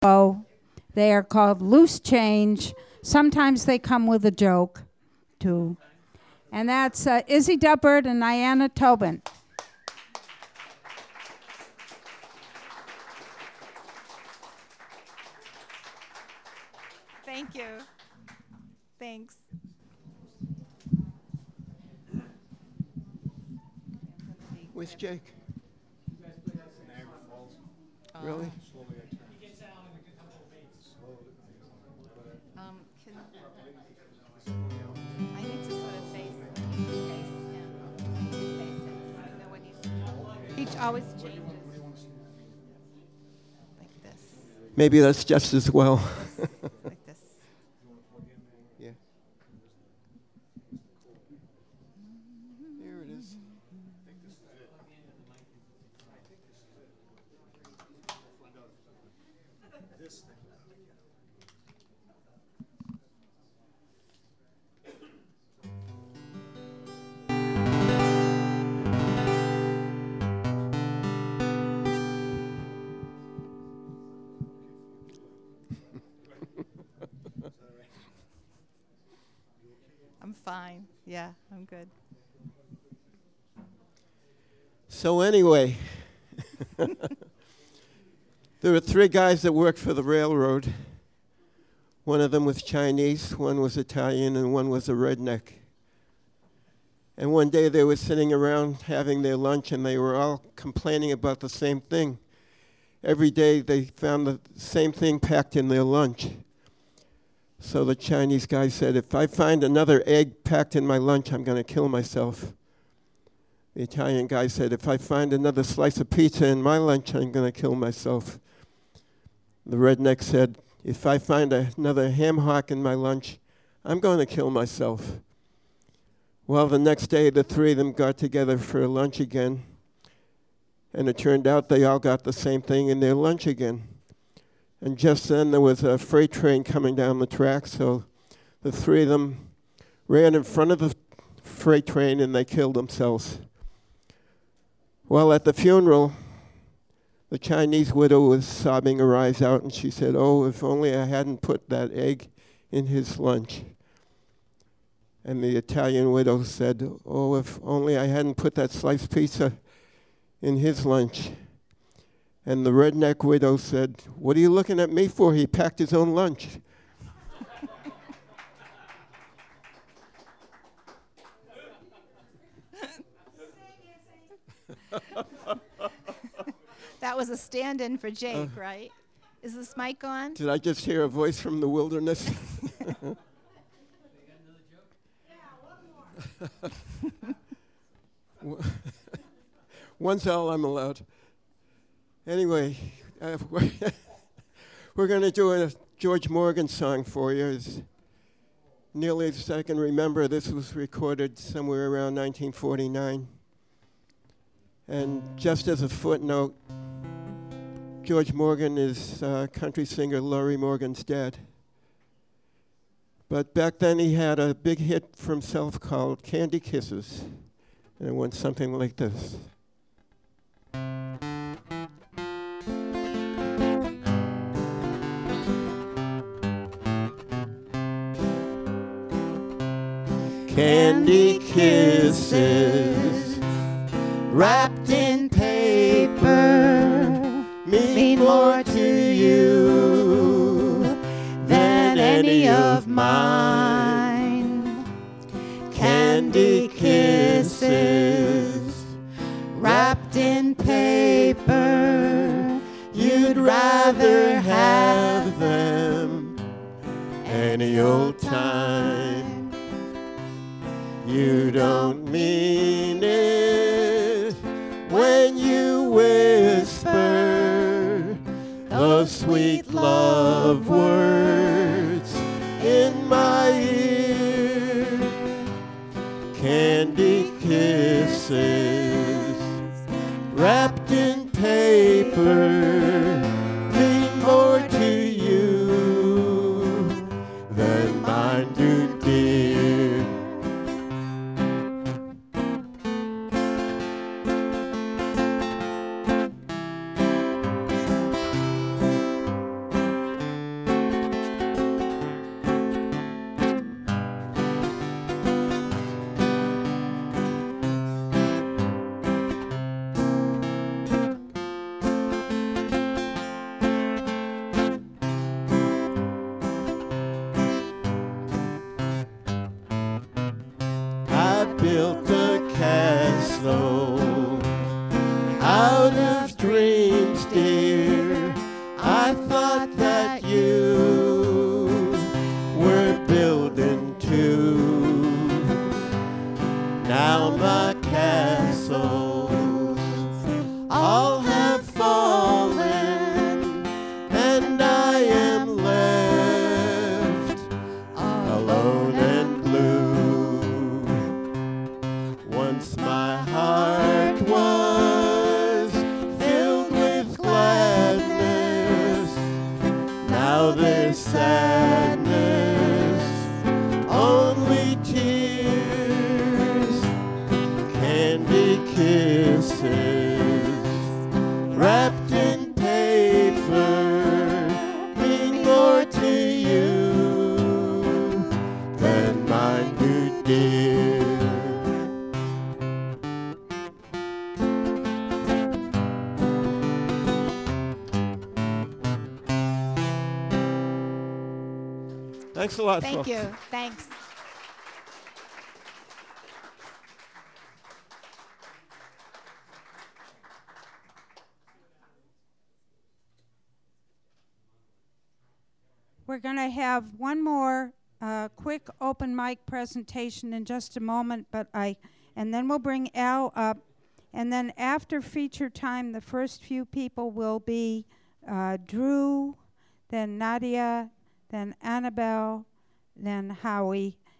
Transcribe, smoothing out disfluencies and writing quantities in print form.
Oh, they are called Loose Change. Sometimes they come with a joke, too. And that's Izzy Duppert and Diana Tobin. Thank you. Thanks. Where's Jake? Really? I need to sort of face him. I know what he's. He always changes. Like this. Maybe that's just as well. Like this. Yeah. Here it is. I'm fine. Yeah, I'm good. So anyway, there were 3 guys that worked for the railroad. One of them was Chinese, one was Italian, and one was a redneck. And one day they were sitting around having their lunch, and they were all complaining about the same thing. Every day they found the same thing packed in their lunch. So the Chinese guy said, if I find another egg packed in my lunch, I'm going to kill myself. The Italian guy said, if I find another slice of pizza in my lunch, I'm going to kill myself. The redneck said, if I find another ham hock in my lunch, I'm going to kill myself. Well, the next day, the 3 of them got together for lunch again, and it turned out they all got the same thing in their lunch again. And just then, there was a freight train coming down the track, so the 3 of them ran in front of the freight train, and they killed themselves. Well, at the funeral, the Chinese widow was sobbing her eyes out, and she said, oh, if only I hadn't put that egg in his lunch. And the Italian widow said, oh, if only I hadn't put that sliced pizza in his lunch. And the redneck widow said, what are you looking at me for? He packed his own lunch. That was a stand-in for Jake, right? Is this mic on? Did I just hear a voice from the wilderness? One's all I'm allowed. Anyway, we're going to do a George Morgan song for you. As nearly as I can remember, this was recorded somewhere around 1949. And just as a footnote, George Morgan is country singer Lorrie Morgan's dad. But back then he had a big hit for himself called Candy Kisses. And it went something like this. Candy kisses wrapped in paper mean more to you than any of mine. Candy kisses wrapped in paper, you'd rather have them any old time. You don't mean it when you whisper those sweet love words in my ear. Candy kisses wrapped in paper mean more to you than mine do, dear. built a castle out of dreams, dear. I thought that you were building too. Now my castles all have fallen, and I am left alone and blue. Once my heart was filled with gladness, now there's sadness, only tears, candy kisses, wrapped in paper, mean more to you than mine do, dear. Thanks a lot, Thank folks. you. Thanks. We're going to have one more quick open mic presentation in just a moment, and then we'll bring Al up. And then after feature time, the first few people will be Drew, then Nadia, then Annabelle, then Howie.